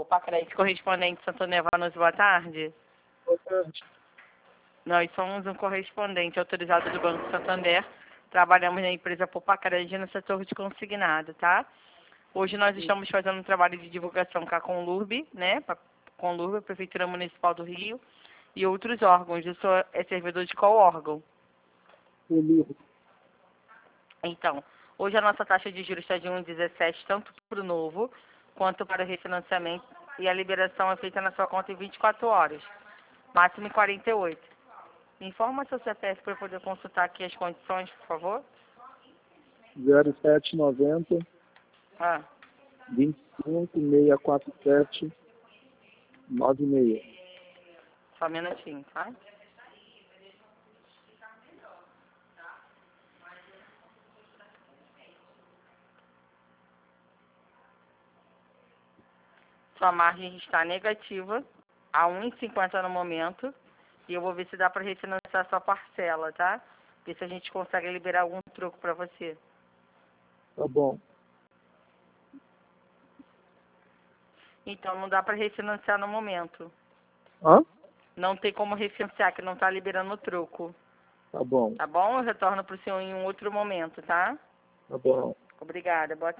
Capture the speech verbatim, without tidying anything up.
Opa, Crédito Correspondente Santander Vanos, boa tarde. Boa tarde. Nós somos um correspondente autorizado do Banco Santander. Trabalhamos na empresa Poupa Crédito no setor de consignado, tá? Hoje nós estamos fazendo um trabalho de divulgação com a Conlurb, né? Conlurb, Prefeitura Municipal do Rio e outros órgãos. O senhor é servidor de qual órgão? Conlurb. Então, hoje a nossa taxa de juros está de um vírgula dezessete, tanto para o novo quanto para o refinanciamento, e a liberação é feita na sua conta em vinte e quatro horas, máximo em quarenta e oito. Informa seu C P F para eu poder consultar aqui as condições, por favor. zero sete noventa, Ah, vinte e cinco, seiscentos e quarenta e sete, noventa e seis. só um minutinho, tá? Sua margem está negativa, a um vírgula cinquenta no momento, e eu vou ver se dá para refinanciar sua parcela, tá? Ver se a gente consegue liberar algum troco para você. Tá bom. Então, não dá para refinanciar no momento. Hã? Não tem como refinanciar, que não está liberando o troco. Tá bom. Tá bom? Eu retorno para o senhor em um outro momento, tá? Tá bom. Obrigada. Boa